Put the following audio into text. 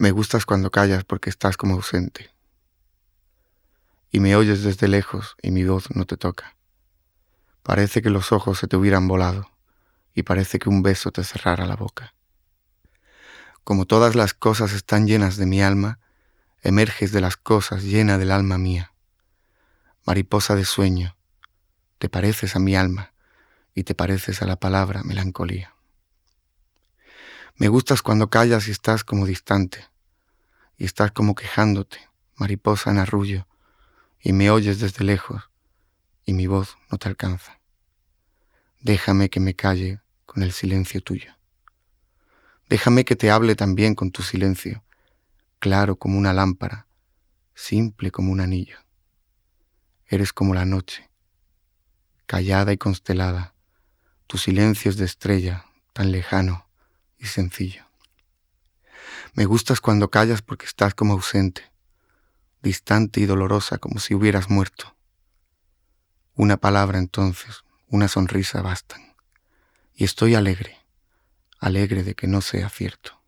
Me gustas cuando callas porque estás como ausente, y me oyes desde lejos y mi voz no te toca. Parece que los ojos se te hubieran volado, y parece que un beso te cerrara la boca. Como todas las cosas están llenas de mi alma, emerges de las cosas llena del alma mía. Mariposa de sueño, te pareces a mi alma y te pareces a la palabra melancolía. Me gustas cuando callas y estás como distante, y estás como quejándote, mariposa en arrullo, y me oyes desde lejos, y mi voz no te alcanza. Déjame que me calle con el silencio tuyo. Déjame que te hable también con tu silencio, claro como una lámpara, simple como un anillo. Eres como la noche, callada y constelada, tu silencio es de estrella, tan lejano y sencillo. Me gustas cuando callas porque estás como ausente, distante y dolorosa como si hubieras muerto. Una palabra entonces, una sonrisa bastan, y estoy alegre, alegre de que no sea cierto.